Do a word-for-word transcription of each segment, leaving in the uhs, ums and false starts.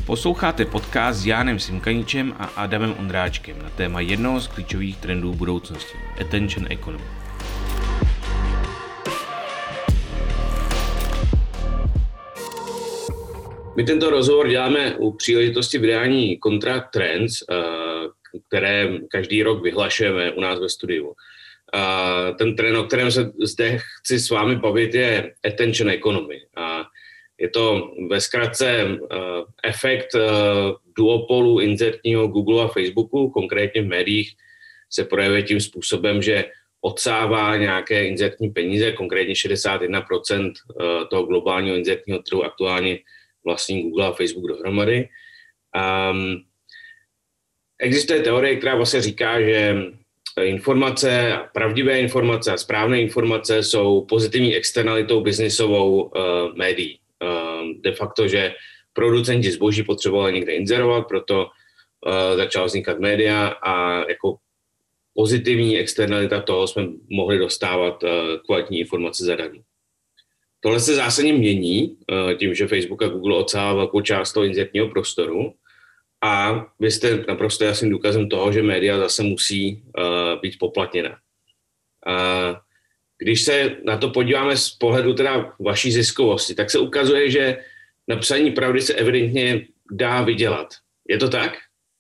Posloucháte podcast s Jánem Simkaničem a Adamem Ondráčkem na téma jednoho z klíčových trendů budoucnosti – Attention Economy. My tento rozhovor děláme u příležitosti vydání Contract Trends, které každý rok vyhlašujeme u nás ve studiu. Ten trend, o kterém se zde chci s vámi bavit, je Attention Economy. Je to ve zkratce efekt duopolu inzertního Google a Facebooku, konkrétně v médiích se projevuje tím způsobem, že odsává nějaké inzertní peníze, konkrétně šedesát jedna procent toho globálního inzertního trhu aktuálně vlastní Google a Facebook dohromady. Um, existuje teorie, která vlastně říká, že informace, pravdivé informace a správné informace jsou pozitivní externalitou biznisovou uh, médií. Uh, de facto, že producenti zboží potřebovali někde inzerovat, proto uh, začala vznikat média a jako pozitivní externalita toho jsme mohli dostávat uh, kvalitní informace zadarmo. Tohle se zásadně mění tím, že Facebook a Google odsává velkou část toho inzertního prostoru a vy jste naprosto jasným důkazem toho, že média zase musí uh, být poplatněna. Uh, když se na to podíváme z pohledu teda vaší ziskovosti, tak se ukazuje, že napsaní pravdy se evidentně dá vydělat. Je to tak?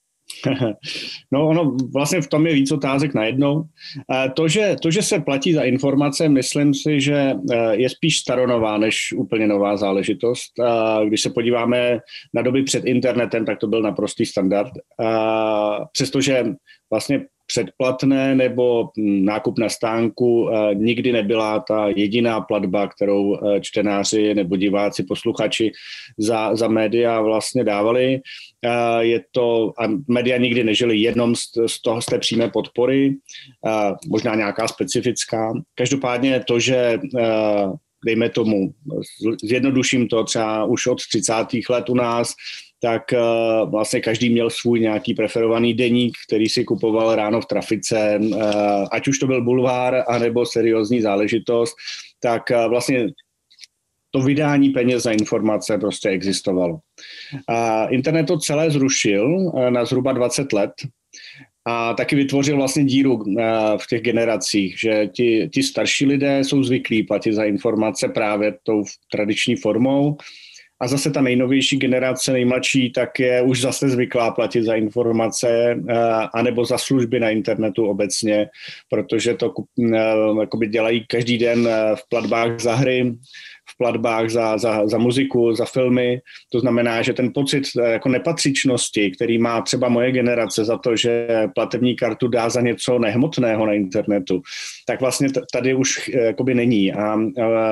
No ono vlastně v tom je víc otázek najednou. To že, to, že se platí za informace, myslím si, že je spíš staronová než úplně nová záležitost. Když se podíváme na doby před internetem, tak to byl naprostý standard. Přestože vlastně předplatné nebo nákup na stánku nikdy nebyla ta jediná platba, kterou čtenáři nebo diváci, posluchači za, za média vlastně dávali. Je to, a média nikdy nežili jenom z, z toho, z té přímé podpory, možná nějaká specifická. Každopádně to, že dejme tomu, zjednoduším to třeba už od třicátých let u nás, tak uh, vlastně každý měl svůj nějaký preferovaný deník, který si kupoval ráno v trafice, uh, ať už to byl bulvár, anebo seriózní záležitost, tak uh, vlastně to vydání peněz za informace prostě existovalo. Uh, internet to celé zrušil uh, na zhruba dvacet let a taky vytvořil vlastně díru uh, v těch generacích, že ti, ti starší lidé jsou zvyklí platit za informace právě tou tradiční formou. A zase ta nejnovější generace, nejmladší, tak je už zase zvyklá platit za informace anebo za služby na internetu obecně, protože to jakoby dělají každý den v platbách za hry, v platbách za, za, za muziku, za filmy. To znamená, že ten pocit jako nepatřičnosti, který má třeba moje generace za to, že platební kartu dá za něco nehmotného na internetu, tak vlastně tady už jakoby není. A, a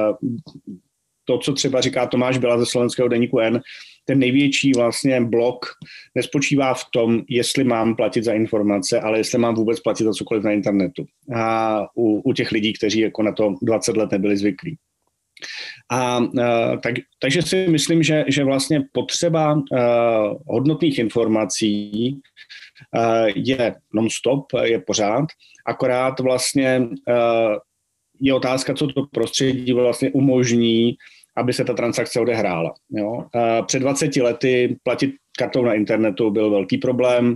to, co třeba říká Tomáš Byla ze slovenského deníku N, ten největší vlastně blok nespočívá v tom, jestli mám platit za informace, ale jestli mám vůbec platit za cokoliv na internetu. A u, u těch lidí, kteří jako na to dvacet let nebyli zvyklí. A, a tak, takže si myslím, že, že vlastně potřeba uh, hodnotných informací uh, je non-stop, je pořád, akorát vlastně uh, je otázka, co to prostředí vlastně umožní, aby se ta transakce odehrála. Jo? Před dvaceti lety platit kartou na internetu byl velký problém.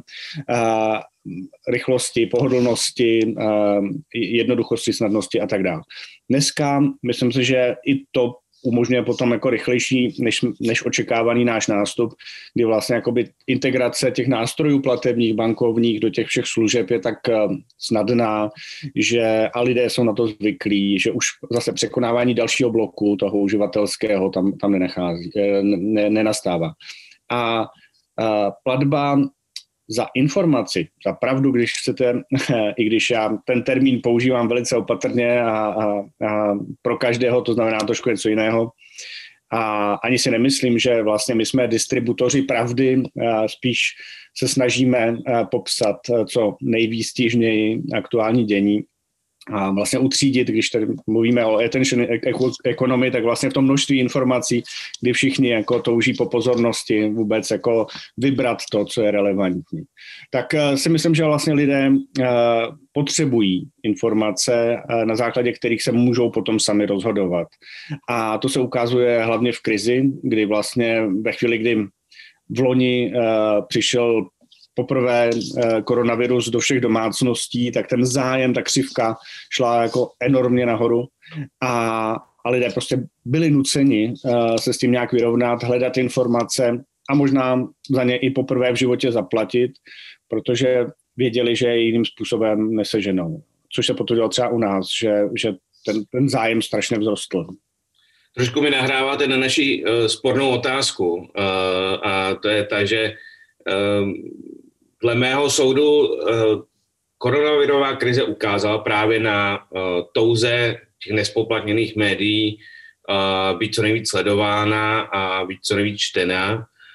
Rychlosti, pohodlnosti, jednoduchosti, snadnosti a tak dále. Dneska myslím si, že i to umožňuje potom jako rychlejší než, než očekávaný náš nástup, kdy vlastně jakoby integrace těch nástrojů platebních, bankovních do těch všech služeb je tak snadná, že a lidé jsou na to zvyklí, že už zase překonávání dalšího bloku toho uživatelského tam, tam nenachází, ne, nenastává. A, a platba za informaci, za pravdu, když chcete, i když já ten termín používám velice opatrně a, a, a pro každého to znamená trošku něco jiného. A ani si nemyslím, že vlastně my jsme distributoři pravdy, spíš se snažíme popsat co nejvýstižněji aktuální dění a vlastně utřídit, když tady mluvíme o attention economy, tak vlastně v tom množství informací, kdy všichni jako touží po pozornosti vůbec jako vybrat to, co je relevantní. Tak si myslím, že vlastně lidé potřebují informace, na základě kterých se můžou potom sami rozhodovat. A to se ukazuje hlavně v krizi, kdy vlastně ve chvíli, kdy v loni přišel poprvé koronavirus do všech domácností, tak ten zájem, ta křivka šla jako enormně nahoru a, a lidé prostě byli nuceni se s tím nějak vyrovnat, hledat informace a možná za ně i poprvé v životě zaplatit, protože věděli, že je jiným způsobem neseženou. Což se potvrdilo třeba u nás, že, že ten, ten zájem strašně vzrostl. Trošku mi nahráváte na naši uh, spornou otázku uh, a to je ta, že uh, dle mého soudu uh, koronavirová krize ukázala právě na uh, touze těch nespoplatněných médií uh, být co nejvíc sledována a být co nejvíc čtená.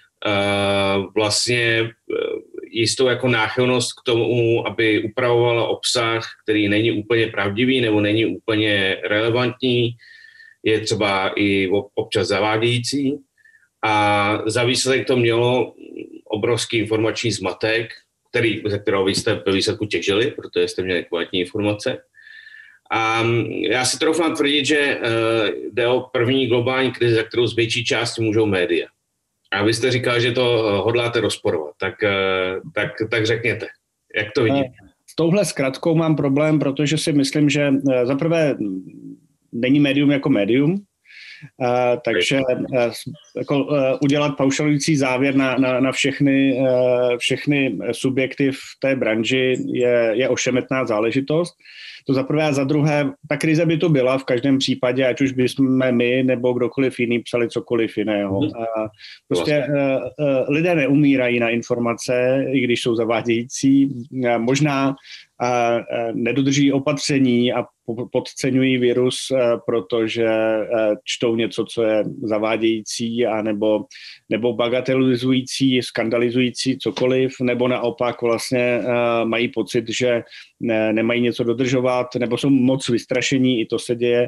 Uh, vlastně uh, jistou jako náchylnost k tomu, aby upravovala obsah, který není úplně pravdivý nebo není úplně relevantní, je třeba i občas zavádějící. A za výsledek to mělo obrovský informační zmatek, který, ze kterého vy jste ve výsledku těžili, protože jste měli kvalitní informace. A já si troufám tvrdit, že jde o první globální krizi, za kterou z větší části můžou média. A vy jste říkal, že to hodláte rozporovat, tak, tak, tak řekněte, jak to vidíte? S touhle zkratkou mám problém, protože si myslím, že zaprvé není médium jako médium, Uh, takže uh, jako, uh, udělat paušalující závěr na, na, na všechny, uh, všechny subjekty v té branži je, je ošemetná záležitost. To za prvé a za druhé, ta krize by to byla v každém případě, ať už bychom my nebo kdokoliv jiný psali cokoliv jiného. Uh, prostě uh, uh, lidé neumírají na informace, i když jsou zavádějící. Uh, možná a nedodrží opatření a podceňují virus, protože čtou něco, co je zavádějící a nebo, nebo bagatelizující, skandalizující cokoliv, nebo naopak vlastně mají pocit, že nemají něco dodržovat, nebo jsou moc vystrašení, i to se děje.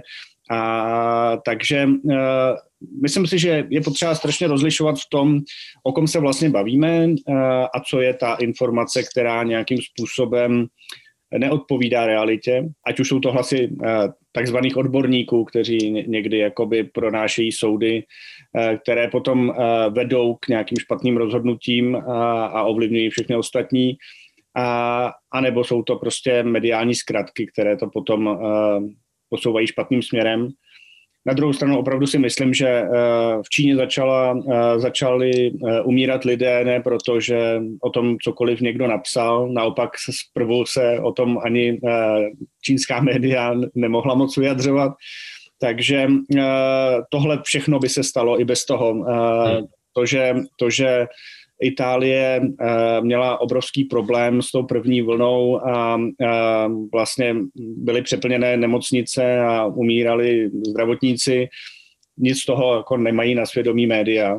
A takže myslím si, že je potřeba strašně rozlišovat v tom, o kom se vlastně bavíme a co je ta informace, která nějakým způsobem neodpovídá realitě, ať už jsou to hlasy takzvaných odborníků, kteří někdy jakoby pronášejí soudy, které potom vedou k nějakým špatným rozhodnutím a ovlivňují všechny ostatní, a, a nebo jsou to prostě mediální zkratky, které to potom posouvají špatným směrem. Na druhou stranu opravdu si myslím, že v Číně začala, začali umírat lidé, ne protože o tom cokoliv někdo napsal, naopak zprvu se o tom ani čínská média nemohla moc vyjadřovat, takže tohle všechno by se stalo i bez toho. To, že, to, že Itálie měla obrovský problém s tou první vlnou a vlastně byly přeplněné nemocnice a umírali zdravotníci. Nic z toho jako nemají na svědomí média.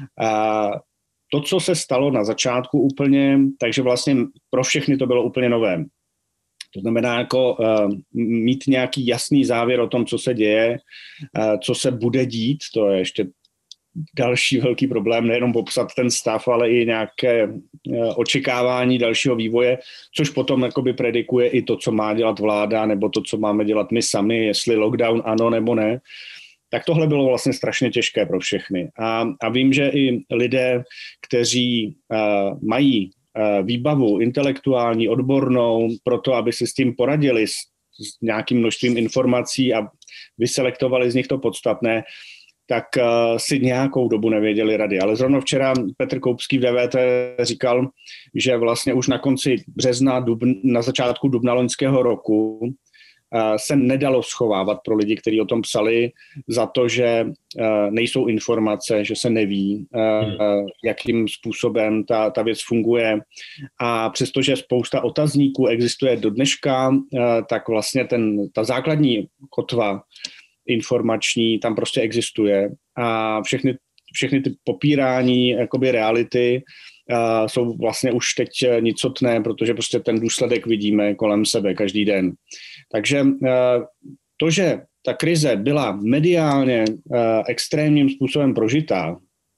A to, co se stalo na začátku úplně, takže vlastně pro všechny to bylo úplně nové. To znamená jako mít nějaký jasný závěr o tom, co se děje, co se bude dít, to je ještě další velký problém, nejenom popsat ten stav, ale i nějaké očekávání dalšího vývoje, což potom jakoby predikuje i to, co má dělat vláda, nebo to, co máme dělat my sami, jestli lockdown ano nebo ne. Tak tohle bylo vlastně strašně těžké pro všechny. A, a vím, že i lidé, kteří uh, mají uh, výbavu intelektuální, odbornou, pro to, aby si s tím poradili s, s nějakým množstvím informací a vyselektovali z nich to podstatné, tak uh, si nějakou dobu nevěděli rady. Ale zrovna včera Petr Koupský v D V T říkal, že vlastně už na konci března, dubn, na začátku dubna loňského roku uh, se nedalo schovávat pro lidi, kteří o tom psali, za to, že uh, nejsou informace, že se neví, uh, uh, jakým způsobem ta, ta věc funguje. A přestože spousta otazníků existuje do dneška, uh, tak vlastně ten, ta základní kotva informační tam prostě existuje a všechny, všechny ty popírání jakoby reality uh, jsou vlastně už teď nicotné, protože prostě ten důsledek vidíme kolem sebe každý den. Takže uh, to, že ta krize byla mediálně uh, extrémním způsobem prožitá,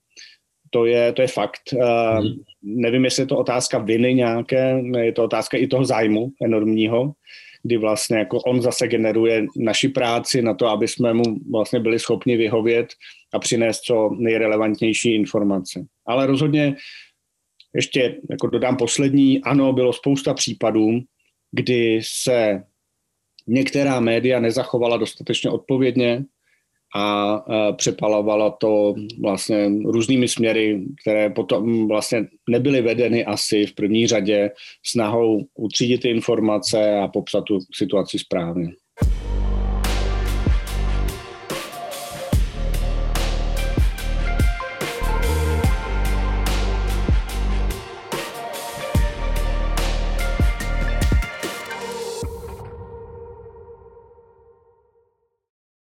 to je, to je fakt. Uh, hmm. Nevím, jestli je to otázka viny nějaké, je to otázka i toho zájmu enormního, kdy vlastně jako on zase generuje naši práci na to, aby jsme mu vlastně byli schopni vyhovět a přinést co nejrelevantnější informace. Ale rozhodně ještě jako dodám poslední, ano, bylo spousta případů, kdy se některá média nezachovala dostatečně odpovědně a přepalovala to vlastně různými směry, které potom vlastně nebyly vedeny asi v první řadě snahou utřídit ty informace a popsat tu situaci správně.